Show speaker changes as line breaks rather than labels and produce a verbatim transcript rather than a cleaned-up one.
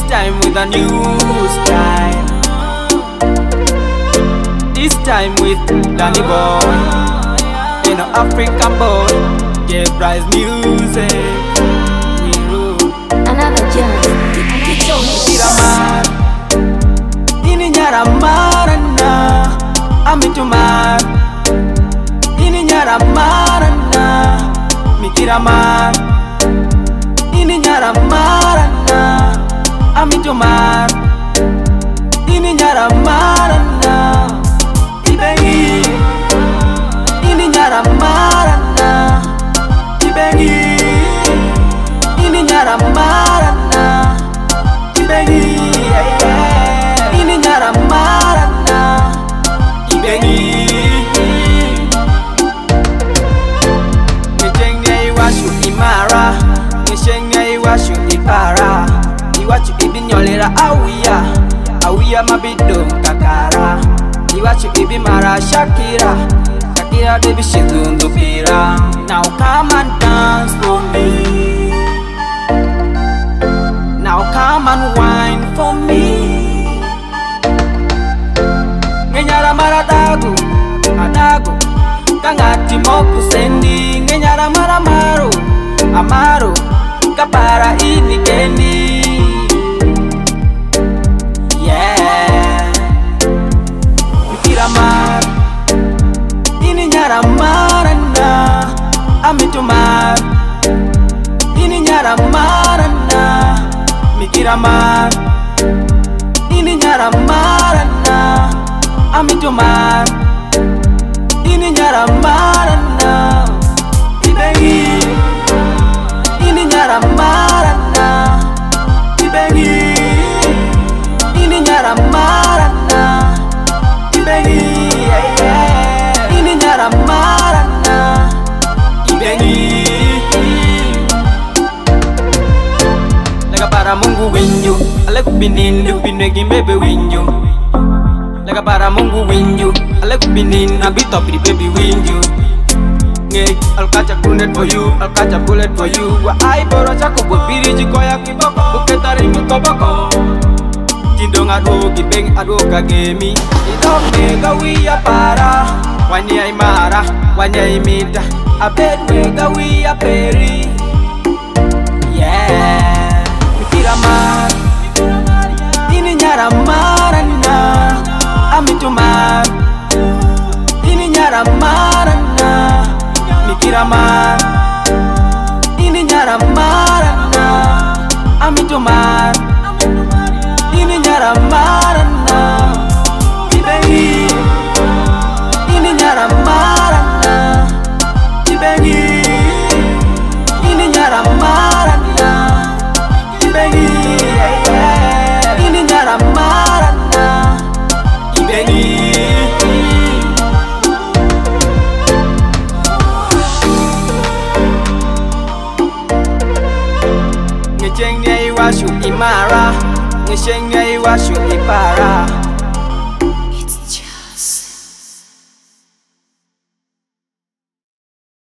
time with a new style. This time with Danny Boy, you know, African boy, get prize music. We rule.
Another jazz.
Mikiramar, ini nyaramarana, amitumar. Ini nyaramarana, Mikiramar. Ini nyaramarana, amitumar. Ini nyaramarana, ibengi. Ini nyaramarana, ibengi. Ini nyaramarana, ibengi. Ini nyaramarana, ibengi. Ngejengnya iwashu imara, ngeshengnya iwashu ipara. Iwachu ibinyolera awiya, awiya mabido kakara. Iwachu ibimara Shakira, Shakira baby shizundupira. Now come and dance for me, now come and wine for me. Ngenyara mara dagu, adagu, kangati moku sendi. Ngenyara mara maru, amaru, kapara ini kendi. Yeah, Mikiramar, ini nyaramarana, amitumar. Ini nyaramarana, Mikiramar. Ini nyaramarana, amitumar. Ini nyaramarana, ibengi. Ini nyaramarana, ibengi. Ini nyaramarana, ibengi. Ini nyaramarana, ibengi. Lega para Mungu winju, aleku binindu, binegi mebe winju. Lega para Mungu winju, aleku binindu, bito pri baby winju. Ngej, I'll catch a bullet for you, I'll catch a bullet for you. Wa ai boro chako bobiri jikoya kiboko, buketa ringu koboko. Tindo ngado gibeng ado kagemi. Idoke gawiya para, wanya imara, wanya imita. Abedwe gawiya peri. Yeah, Mikiramar, ini nyaramarana, amitumar. Ini nyaramarana, Mikiramar. Ini nyaramarana, amitumar. Ini nyaramarana, ibengi. Ini nyaramarana, ibengi. Ini nyaramarana, ibengi. Ini nyaramarana, ibengi. Ngejengnya iwashu imara, ngeshengnya iwashu ipara.